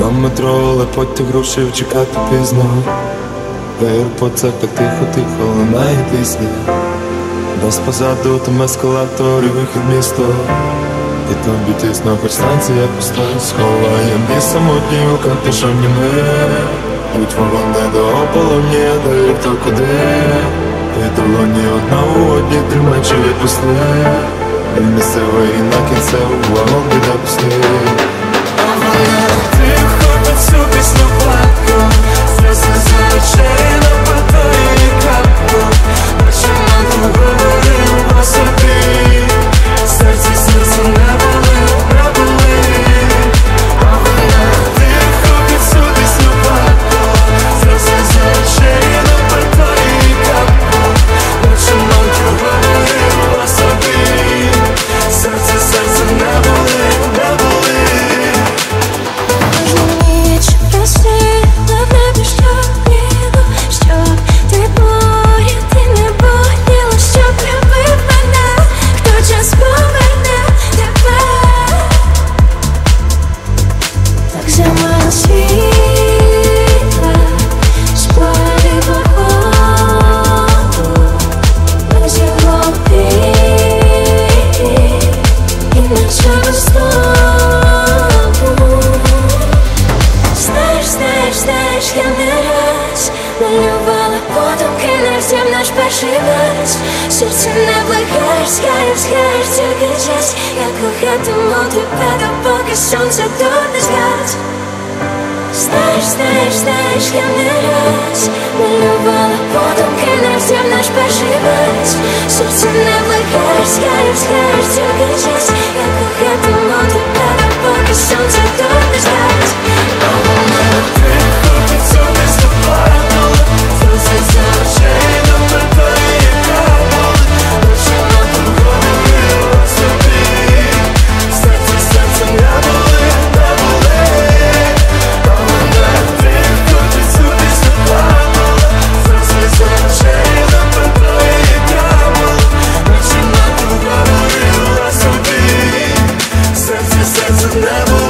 На метро, але потяг рушив, чекати пізно. В аеропортах так тихо-тихо лунає пісня. Нас позаду там ескалатор і вихід в місто. І тобі тісно, хоч станція пуста. Сховаєм і самотні у капюшоні ми. Будь вагон не до ополоні, а далі хто куди. І долоні одна у одній, тримай чи відпусти. І місцевий і на кінцеву вагон біда пусти. А вона тихо під цю пісню плакала. Сльози за очей на батареї капала. Наче нам говорила собі. Серце не болить, не болить. А вона тихо під цю пісню плакала. Сльози за очей на батареї капала. Наче нам говорила собі. Серце не болить, не болить. Ніч просила в небі, щоб ніби, щоб ти поряд, ти не боліла, щоб любив мене, хто час поверне тебе. Так зима світла, спали походу, без його пів, і наче без того. Знаєш, я не раз малювала подумки, не всім наш перший раз. Серце не бликаєш, згаєш, тільки час. Я кохатиму тебе, допоки сонце тут не згас. Знаєш, я не раз малювала подумки, не всім наш перший раз. Серце не бликаєш, згаєш, тільки час. Я кохатиму тебе, допоки сонце тут не згас. Тихо під цю пісню плакала. Сльози за очей на батареї капали. Наче нам говорила собі. Серце не болить, не болить. А вона тихо під цю пісню плакала. Сльози за очей на батареї капали. Наче нам говорила собі. Серце не болить.